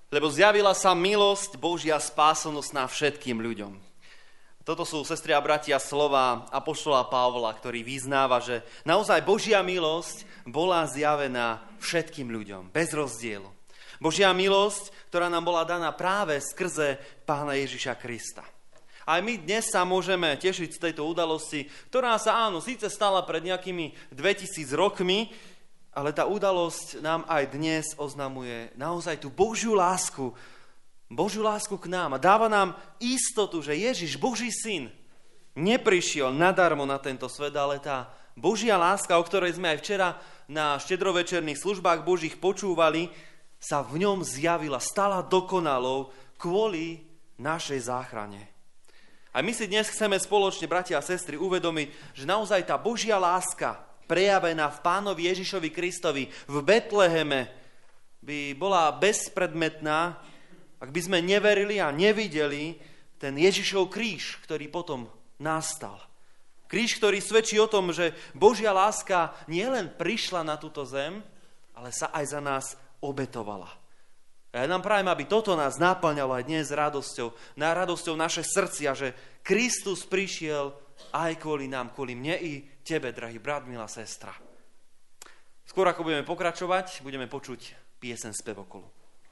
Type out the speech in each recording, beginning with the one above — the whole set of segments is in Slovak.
lebo zjavila sa milosť Božia spásonosná všetkým ľuďom. Toto sú, sestri a bratia, slova apoštola Pavla, ktorý vyznáva, že naozaj Božia milosť bola zjavená všetkým ľuďom, bez rozdielu. Božia milosť, ktorá nám bola daná práve skrze Pána Ježiša Krista. Aj my dnes sa môžeme tešiť z tejto udalosti, ktorá sa, áno, síce stala pred nejakými 2000 rokmi, ale tá udalosť nám aj dnes oznamuje naozaj tú Božiu lásku k nám a dáva nám istotu, že Ježiš, Boží syn, neprišiel nadarmo na tento svet, ale tá Božia láska, o ktorej sme aj včera na štedrovečerných službách Božích počúvali, sa v ňom zjavila, stala dokonalou kvôli našej záchrane. A my si dnes chceme spoločne, bratia a sestry, uvedomiť, že naozaj tá Božia láska, prejavená v Pánovi Ježišovi Kristovi v Betleheme, by bola bezpredmetná, ak by sme neverili a nevideli ten Ježišov kríž, ktorý potom nastal. Kríž, ktorý svedčí o tom, že Božia láska nielen prišla na túto zem, ale sa aj za nás obetovala. A ja nám prajem, aby toto nás náplňalo aj dnes radosťou naše srdcia, že Kristus prišiel aj kvôli nám, kvôli mne i tebe, drahý brat, milá sestra. Skôr ako budeme pokračovať, budeme počuť pieseň Spevokolu.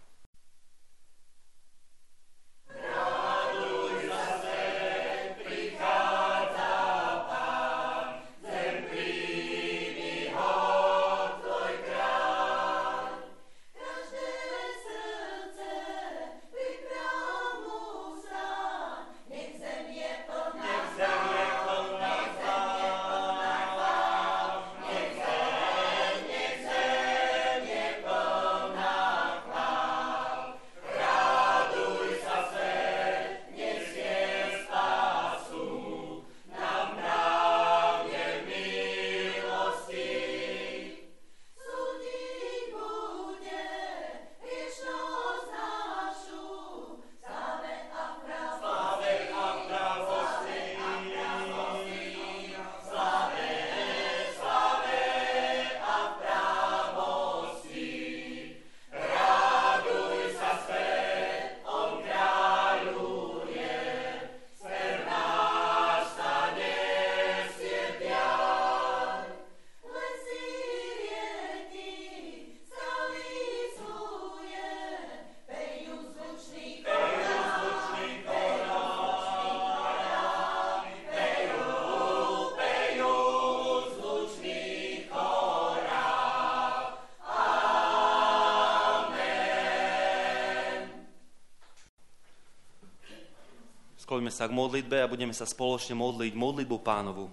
Skloňme sa k modlitbe a budeme sa spoločne modliť modlitbu Pánovu.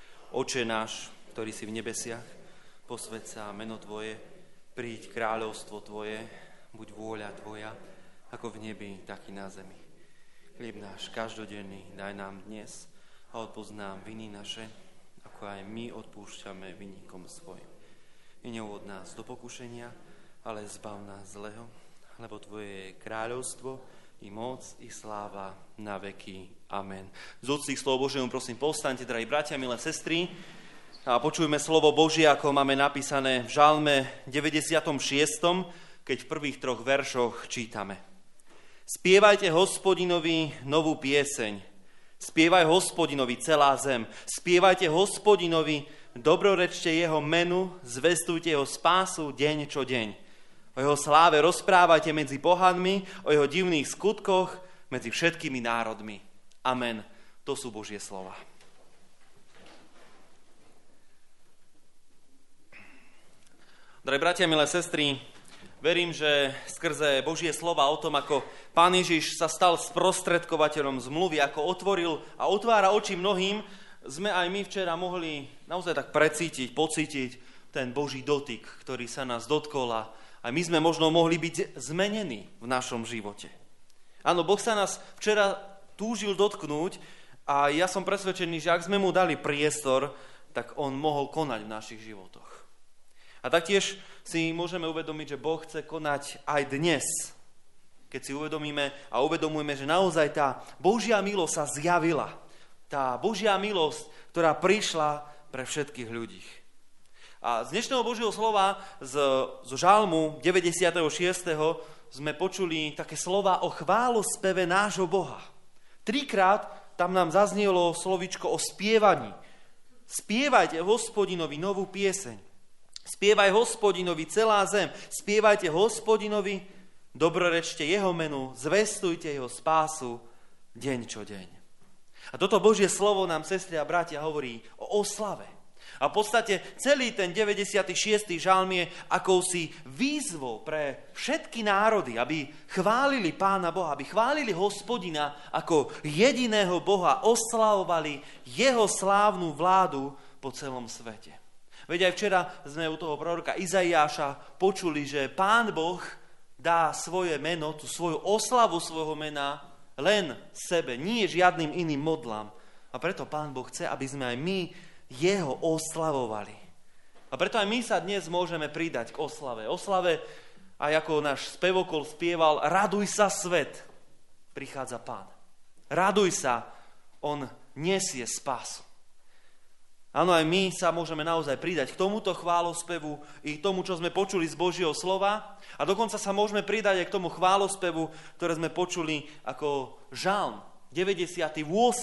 Oče náš, ktorý si v nebesiach, posväť sa meno Tvoje, príď kráľovstvo Tvoje, buď vôľa Tvoja, ako v nebi, tak i na zemi. Chlieb náš každodenný daj nám dnes a odpusť nám viny naše, ako aj my odpúšťame vinníkom svojim. I neuvod nás do pokušenia, ale zbav nás zlého, lebo Tvoje je kráľovstvo, i moc, i sláva na veky. Amen. Z úcty k slovu Božiemu prosím, povstaňte, drahí bratia, milé sestry, a počujme slovo Božie, ako máme napísané v Žalme 96., keď v prvých 3 veršoch čítame. Spievajte Hospodinovi novú pieseň, spievaj Hospodinovi celá zem, spievajte Hospodinovi, dobrorečte jeho menu, zvestujte jeho spásu deň čo deň. O jeho sláve rozprávajte medzi pohanmi, o jeho divných skutkoch medzi všetkými národmi. Amen. To sú Božie slova. Drahí bratia, milé sestry, verím, že skrze Božie slova o tom, ako Pán Ježiš sa stal sprostredkovateľom zmluvy, ako otvoril a otvára oči mnohým, sme aj my včera mohli naozaj tak precítiť, pocítiť ten Boží dotyk, ktorý sa nás dotkol a aj my sme možno mohli byť zmenení v našom živote. Áno, Boh sa nás včera túžil dotknúť a ja som presvedčený, že ak sme mu dali priestor, tak on mohol konať v našich životoch. A taktiež si môžeme uvedomiť, že Boh chce konať aj dnes, keď si uvedomíme a uvedomujeme, že naozaj tá Božia milosť sa zjavila. Tá Božia milosť, ktorá prišla pre všetkých ľudí. A z dnešného Božieho slova, zo Žalmu 96. sme počuli také slova o chválospeve nášho Boha. 3-krát tam nám zaznelo slovičko o spievaní. Spievajte Hospodinovi novú pieseň. Spievaj Hospodinovi celá zem. Spievajte Hospodinovi, dobrorečte jeho menu, zvestujte jeho spásu deň čo deň. A toto Božie slovo nám, sestry a bratia, hovorí o oslave. A v podstate celý ten 96. žalm je akousi výzvou pre všetky národy, aby chválili Pána Boha, aby chválili Hospodina ako jediného Boha, oslavovali jeho slávnu vládu po celom svete. Veď aj včera sme u toho proroka Izaiáša počuli, že Pán Boh dá svoje meno, tú svoju oslavu svojho mena len sebe, nie žiadnym iným modlám. A preto Pán Boh chce, aby sme aj my jeho oslavovali. A preto aj my sa dnes môžeme pridať k oslave. Oslave, aj ako náš spevokol spieval, raduj sa svet, prichádza Pán. Raduj sa, on nesie spásu. Áno, aj my sa môžeme naozaj pridať k tomuto chválospevu i k tomu, čo sme počuli z Božieho slova. A dokonca sa môžeme pridať aj k tomu chválospevu, ktoré sme počuli ako žalm 98.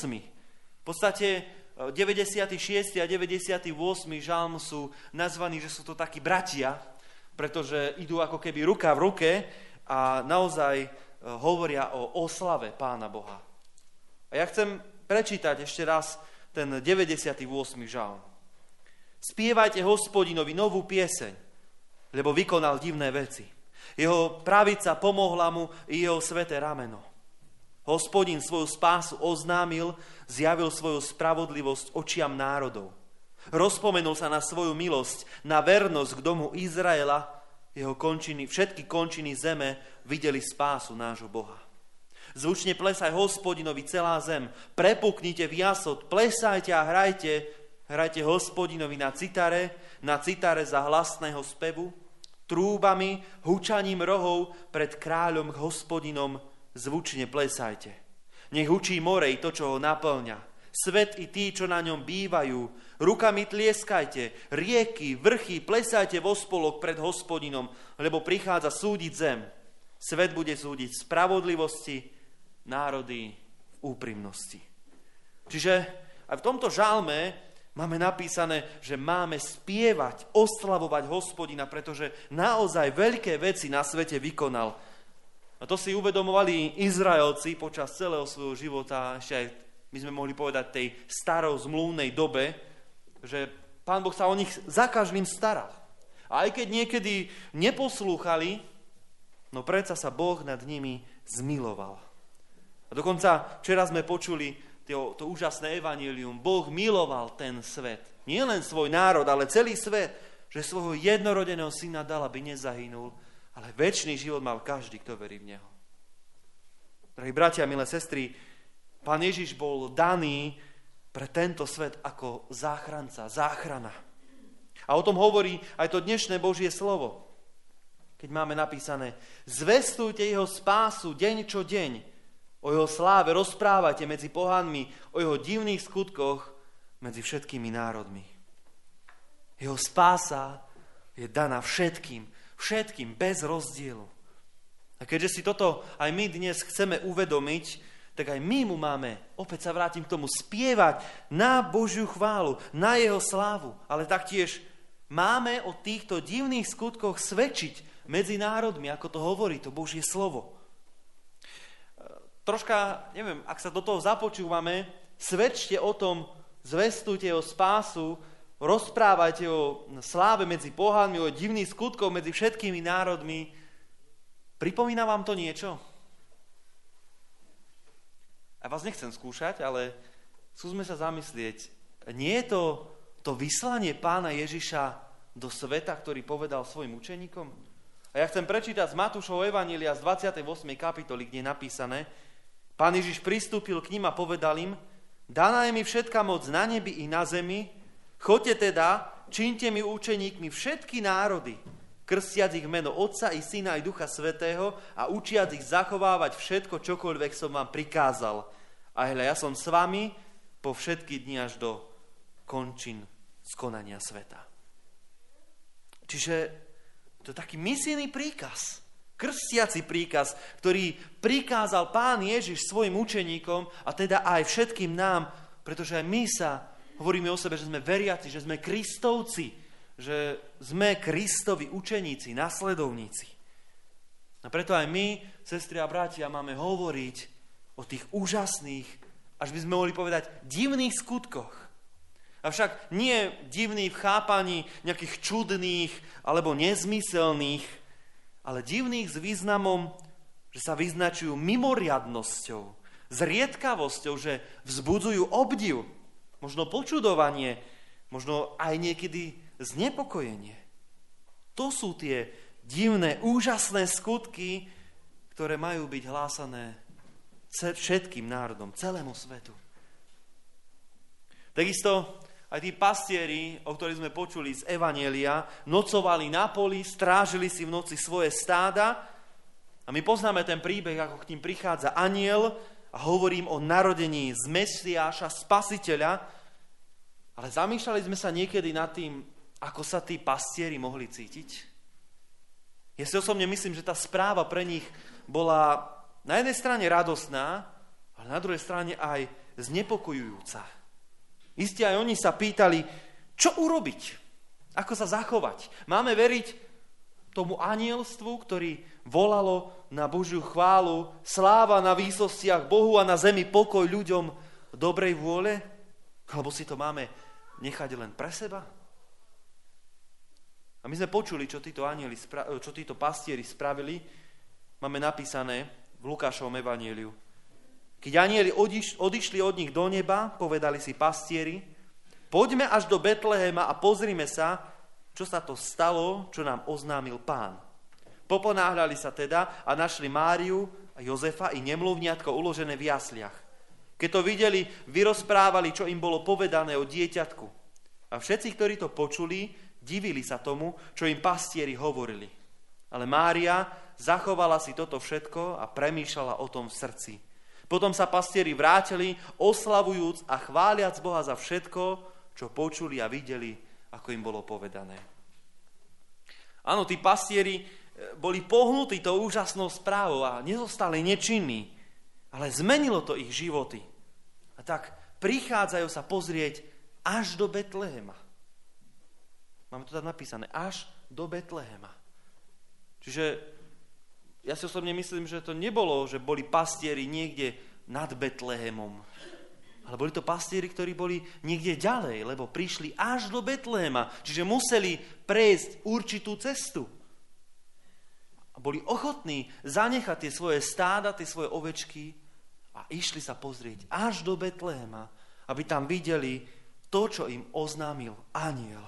V podstate 96. a 98. žalm sú nazvaní, že sú to takí bratia, pretože idú ako keby ruka v ruke a naozaj hovoria o oslave Pána Boha. A ja chcem prečítať ešte raz ten 98. žalm. Spievajte Hospodinovi novú pieseň, lebo vykonal divné veci. Jeho pravica pomohla mu i jeho sväté rameno. Hospodin svoju spásu oznámil, zjavil svoju spravodlivosť očiam národov. Rozpomenul sa na svoju milosť, na vernosť k domu Izraela, jeho končiny, všetky končiny zeme videli spásu nášho Boha. Zvučne plesaj Hospodinovi celá zem, prepuknite v jasot, plesajte a hrajte Hospodinovi na citare za hlasného spevu, trúbami, hučaním rohov pred kráľom Hospodinom, zvučne plesajte. Nech hučí more i to, čo ho naplňa. Svet i tí, čo na ňom bývajú. Rukami tlieskajte, rieky, vrchy, plesajte vo spolok pred Hospodinom, lebo prichádza súdiť zem. Svet bude súdiť v spravodlivosti, národy v úprimnosti. Čiže aj v tomto žalme máme napísané, že máme spievať, oslavovať Hospodina, pretože naozaj veľké veci na svete vykonal. A to si uvedomovali Izraelci počas celého svojho života, ešte aj my sme mohli povedať tej starozmluvnej dobe, že Pán Boh sa o nich za každým staral. A aj keď niekedy neposlúchali, no predsa sa Boh nad nimi zmiloval. A dokonca včera sme počuli to úžasné evanjelium. Boh miloval ten svet. Nie len svoj národ, ale celý svet, že svojho jednorodeného syna dal, aby nezahynul, ale večný život mal každý, kto verí v neho. Drahí bratia, milé sestry, Pán Ježiš bol daný pre tento svet ako záchranca, záchrana. A o tom hovorí aj to dnešné Božie slovo. Keď máme napísané, zvestujte jeho spásu deň čo deň, o jeho sláve rozprávajte medzi pohanmi, o jeho divných skutkoch medzi všetkými národmi. Jeho spása je daná všetkým, bez rozdielu. A keďže si toto aj my dnes chceme uvedomiť, tak aj my mu máme, opäť sa vrátim k tomu, spievať na Božiu chválu, na jeho slávu, ale taktiež máme o týchto divných skutkoch svedčiť medzi národmi, ako to hovorí to Božie slovo. Troška, neviem, ak sa do toho započúvame, svedčte o tom, zvestujte jeho spásu, rozprávajte o sláve medzi pohanmi, o divných skutkoch medzi všetkými národmi. Pripomína vám to niečo? Ja vás nechcem skúšať, ale skúsme sa zamyslieť. Nie je to vyslanie Pána Ježiša do sveta, ktorý povedal svojim učeníkom? A ja chcem prečítať z Matúšovho evanjelia z 28. kapitoly, kde je napísané: Pán Ježiš pristúpil k ním a povedal im: Daná je mi všetka moc na nebi i na zemi, choďte teda, čiňte mi učeníkmi všetky národy, krstiac ich meno Otca i Syna i Ducha Svätého a učiac ich zachovávať všetko, čokoľvek som vám prikázal. A hľa, ja som s vami po všetky dni až do končín skonania sveta. Čiže to je taký misijný príkaz. Krstiaci príkaz, ktorý prikázal Pán Ježiš svojim učeníkom a teda aj všetkým nám, pretože aj my hovoríme o sebe, že sme veriaci, že sme Kristovci, že sme Kristovi učeníci, nasledovníci. A preto aj my, sestry a bratia, máme hovoriť o tých úžasných, až by sme mohli povedať, divných skutkoch. Avšak nie divný v chápaní nejakých čudných alebo nezmyselných, ale divných s významom, že sa vyznačujú mimoriadnosťou, zriedkavosťou, že vzbudzujú obdiv, možno počudovanie, možno aj niekedy znepokojenie. To sú tie divné, úžasné skutky, ktoré majú byť hlásané všetkým národom, celému svetu. Takisto aj tí pastieri, o ktorých sme počuli z Evanjelia, nocovali na poli, strážili si v noci svoje stáda a my poznáme ten príbeh, ako k ním prichádza anjel a hovorím o narodení z Mesiáša, Spasiteľa, ale zamýšľali sme sa niekedy nad tým, ako sa tí pastieri mohli cítiť. Ja si osobne myslím, že tá správa pre nich bola na jednej strane radosná, ale na druhej strane aj znepokojujúca. Isté aj oni sa pýtali, čo urobiť, ako sa zachovať. Máme veriť tomu anielstvu, ktorý volalo na Božiu chválu, sláva na výsostiach Bohu a na zemi pokoj ľuďom dobrej vôle? Alebo si to máme nechať len pre seba? A my sme počuli, čo títo pastieri spravili. Máme napísané v Lukášovom evanjeliu. Keď anjeli odišli od nich do neba, povedali si pastieri, poďme až do Betlehema a pozrime sa, čo sa to stalo, čo nám oznámil Pán. Poponáhľali sa teda a našli Máriu a Jozefa i nemluvniatko uložené v jasliach. Keď to videli, vyrozprávali, čo im bolo povedané o dieťatku. A všetci, ktorí to počuli, divili sa tomu, čo im pastieri hovorili. Ale Mária zachovala si toto všetko a premýšľala o tom v srdci. Potom sa pastieri vrátili, oslavujúc a chváliac Boha za všetko, čo počuli a videli, ako im bolo povedané. Áno, tí pastieri boli pohnutí tou úžasnou správou a nezostali nečinní, ale zmenilo to ich životy. A tak prichádzajú sa pozrieť až do Betlehema. Máme to tam napísané, až do Betlehema. Čiže ja si osobne myslím, že to nebolo, že boli pastieri niekde nad Betlehemom. Ale boli to pastieri, ktorí boli niekde ďalej, lebo prišli až do Betlehema. Čiže museli prejsť určitú cestu. A boli ochotní zanechať tie svoje stáda, tie svoje ovečky a išli sa pozrieť až do Betlehema, aby tam videli to, čo im oznámil anjel.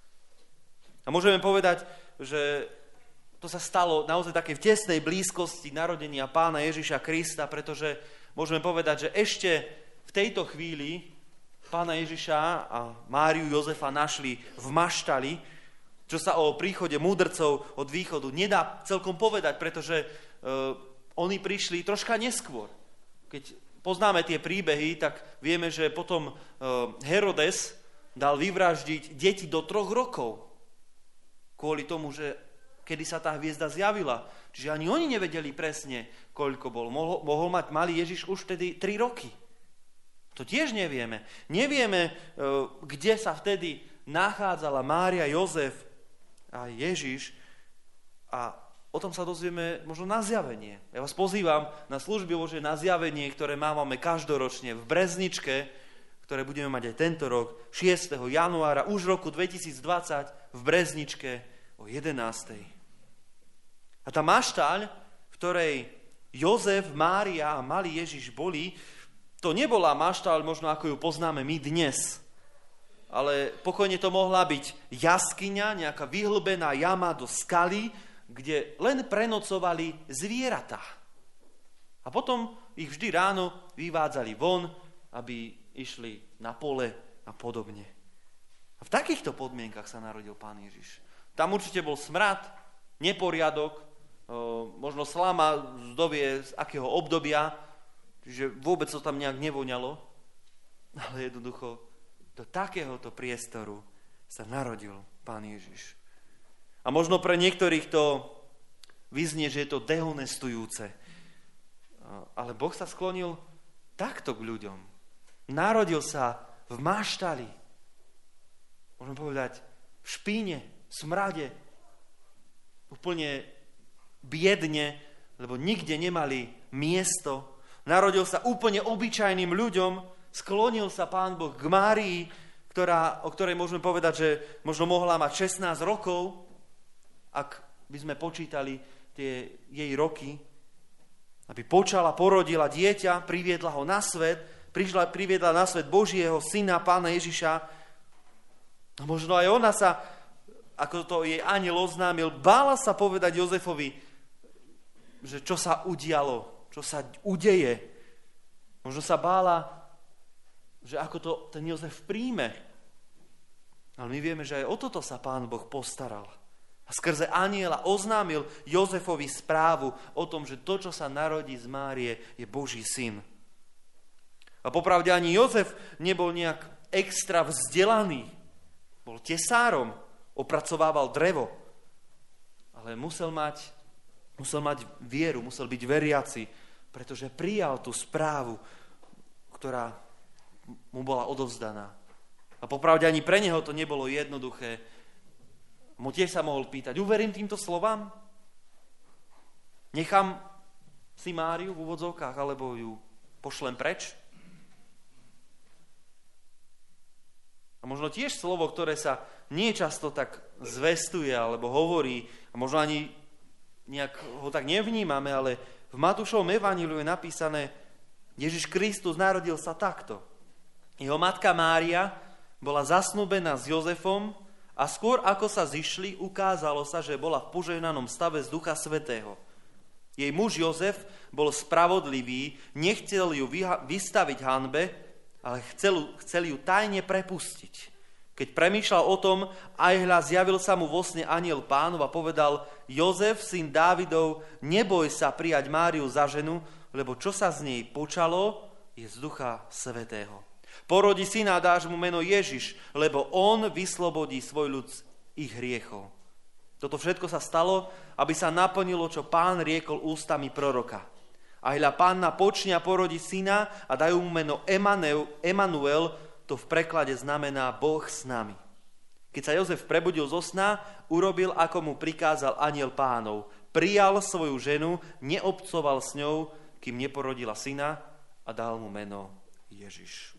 A môžeme povedať, že to sa stalo naozaj také v tesnej blízkosti narodenia Pána Ježiša Krista, pretože môžeme povedať, že ešte v tejto chvíli Pána Ježiša a Máriu Jozefa našli v maštali, čo sa o príchode múdrcov od východu nedá celkom povedať, pretože oni prišli troška neskôr. Keď poznáme tie príbehy, tak vieme, že potom Herodes dal vyvraždiť deti do 3 rokov. Kvôli tomu, že kedy sa tá hviezda zjavila. Čiže ani oni nevedeli presne, koľko bol. Mohol mať malý Ježiš už vtedy 3 roky. To tiež nevieme. Nevieme, kde sa vtedy nachádzala Mária, Jozef a Ježiš. A o tom sa dozvieme možno na zjavenie. Ja vás pozývam na služby Božie na zjavenie, ktoré máme každoročne v Brezničke, ktoré budeme mať aj tento rok, 6. januára, už roku 2020 v Brezničke o 11. A tá maštaľ, v ktorej Jozef, Mária a malý Ježiš boli, to nebola maštaľ možno ako ju poznáme my dnes, ale pokojne to mohla byť jaskyňa, nejaká vyhlbená jama do skaly, kde len prenocovali zvieratá. A potom ich vždy ráno vyvádzali von, aby išli na pole a podobne. A v takýchto podmienkach sa narodil Pán Ježiš. Tam určite bol smrad, neporiadok, možno slama zdovie z akého obdobia, čiže vôbec to tam nejak nevoňalo, ale jednoducho do takéhoto priestoru sa narodil Pán Ježiš. A možno pre niektorých to vyznie, že je to dehonestujúce. Ale Boh sa sklonil takto k ľuďom. Narodil sa v máštali. Môžeme povedať v špíne, smrade, úplne biedne, lebo nikde nemali miesto. Narodil sa úplne obyčajným ľuďom, sklonil sa Pán Boh k Márii, o ktorej môžeme povedať, že možno mohla mať 16 rokov, ak by sme počítali tie jej roky, aby počala, porodila dieťa, priviedla ho na svet, priviedla na svet Božieho syna, Pána Ježiša. A možno aj ona sa, ako to jej anjel oznámil, bála sa povedať Jozefovi, že čo sa udialo, čo sa udeje. Možno sa bála, že ako to ten Jozef príjme. Ale my vieme, že aj o toto sa Pán Boh postaral. A skrze anjela oznámil Jozefovi správu o tom, že to, čo sa narodí z Márie, je Boží syn. A popravde ani Jozef nebol nejak extra vzdelaný. Bol tesárom, opracovával drevo. Ale musel mať vieru, musel byť veriaci, pretože prijal tú správu, ktorá mu bola odovzdaná. A popravde ani pre neho to nebolo jednoduché. Mu tiež sa mohol pýtať, uverím týmto slovám? Nechám si Máriu v úvodzovkách, alebo ju pošlem preč? A možno tiež slovo, ktoré sa nie často tak zvestuje, alebo hovorí, a možno ani nejak ho tak nevnímame, ale v Matúšovom evanjeliu je napísané, Ježiš Kristus narodil sa takto. Jeho matka Mária bola zasnúbená s Jozefom, a skôr ako sa zišli, ukázalo sa, že bola v požehnanom stave z Ducha Svätého. Jej muž Jozef bol spravodlivý, nechcel ju vystaviť hanbe, ale chcel ju tajne prepustiť. Keď premýšľal o tom, aj hľa zjavil sa mu vo sne anjel Pánov a povedal, Jozef, syn Dávidov, neboj sa prijať Máriu za ženu, lebo čo sa z nej počalo, je z Ducha Svätého. Porodí syna a dáš mu meno Ježiš, lebo on vyslobodí svoj ľud z ich hriechov. Toto všetko sa stalo, aby sa naplnilo, čo Pán riekol ústami proroka. A hľa Panna počne a porodí syna a dajú mu meno Emanuel, to v preklade znamená Boh s nami. Keď sa Jozef prebudil zo sna, urobil, ako mu prikázal anjel Pánov. Prijal svoju ženu, neobcoval s ňou, kým neporodila syna a dal mu meno Ježiš.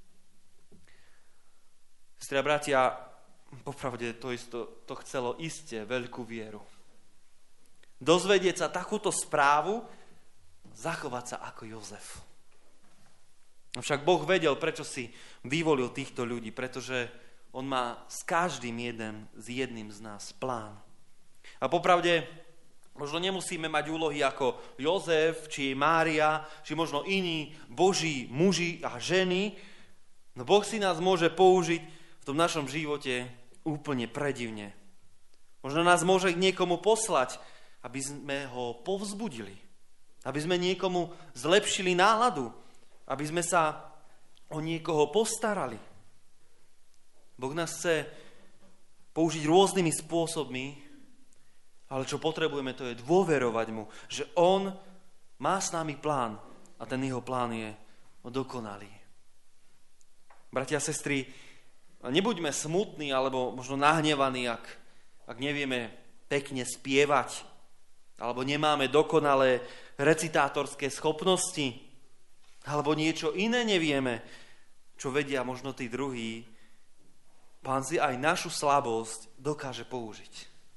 Sestri a bratia, popravde to chcelo iste veľkú vieru. Dozvedieť sa takúto správu, zachovať sa ako Jozef. Avšak Boh vedel, prečo si vyvolil týchto ľudí, pretože on má s každým jedným z nás plán. A popravde, možno nemusíme mať úlohy ako Jozef, či Mária, či možno iní Boží muži a ženy, no Boh si nás môže použiť v tom našom živote úplne predivne. Možno nás môže k niekomu poslať, aby sme ho povzbudili, aby sme niekomu zlepšili náladu, aby sme sa o niekoho postarali. Boh nás chce použiť rôznymi spôsobmi, ale čo potrebujeme, to je dôverovať mu, že on má s nami plán a ten jeho plán je dokonalý. Bratia a sestry, nebuďme smutní alebo možno nahnevaní, ak nevieme pekne spievať alebo nemáme dokonalé recitátorské schopnosti alebo niečo iné nevieme, čo vedia možno tí druhí. Pán si aj našu slabosť dokáže použiť.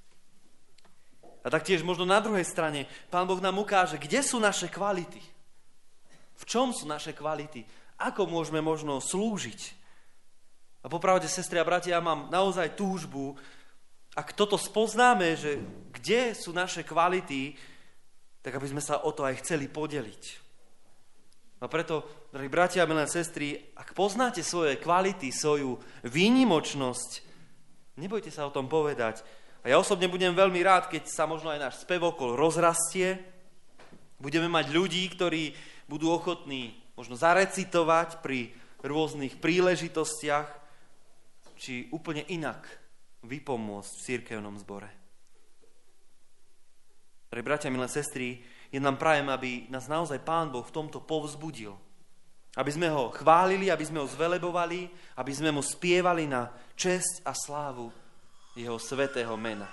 A taktiež možno na druhej strane Pán Boh nám ukáže, kde sú naše kvality. V čom sú naše kvality? Ako môžeme možno slúžiť? A popravde, sestri a bratia, ja mám naozaj túžbu, ak toto spoznáme, že kde sú naše kvality, tak aby sme sa o to aj chceli podeliť. A preto, drahí bratia a milé sestry, ak poznáte svoje kvality, svoju výnimočnosť, nebojte sa o tom povedať. A ja osobne budem veľmi rád, keď sa možno aj náš spevokol rozrastie. Budeme mať ľudí, ktorí budú ochotní možno zarecitovať pri rôznych príležitostiach, či úplne inak vypomôcť v cirkevnom zbore. Drahí bratia, milé sestry, ja nám prajem, aby nás naozaj Pán Boh v tomto povzbudil. Aby sme ho chválili, aby sme ho zvelebovali, aby sme mu spievali na česť a slávu jeho svätého mena.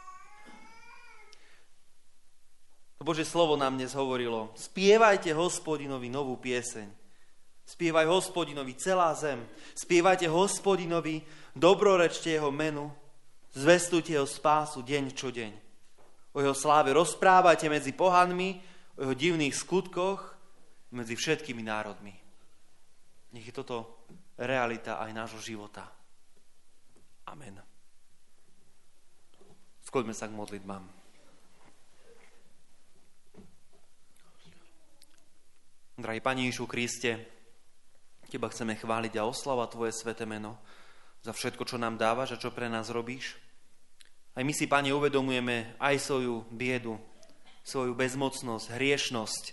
Božie slovo nám dnes hovorilo: spievajte Hospodinovi novú pieseň. Spievaj Hospodinovi celá zem. Spievajte Hospodinovi, dobrorečte jeho menu, zvestujte jeho spásu deň čo deň. O jeho sláve rozprávajte medzi pohanmi, o jeho divných skutkoch medzi všetkými národmi. Nech je toto realita aj nášho života. Amen. Skloňme sa k modlitbám. Drahý Pane Ježišu Kriste, Teba chceme chváliť a oslavovať Tvoje sväté meno za všetko, čo nám dávaš a čo pre nás robíš. Aj my si, Pane, uvedomujeme aj svoju biedu, svoju bezmocnosť, hriešnosť,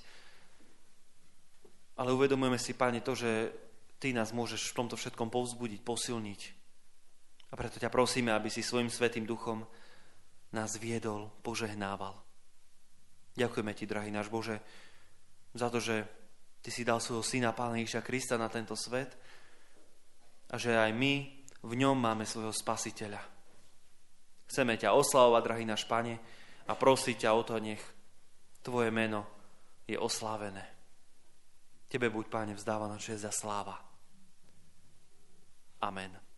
ale uvedomujeme si, Pane, to, že Ty nás môžeš v tomto všetkom povzbudiť, posilniť. A preto ťa prosíme, aby si svojim svätým duchom nás viedol, požehnával. Ďakujeme Ti, drahý náš Bože, za to, že Ty si dal svojho syna, Pána Ježiša Krista, na tento svet a že aj my v ňom máme svojho spasiteľa. Chceme ťa oslavovať, drahý náš Pane, a prosiť ťa o to, nech Tvoje meno je oslávené. Tebe buď, Páne, vzdávaná česť a sláva. Amen.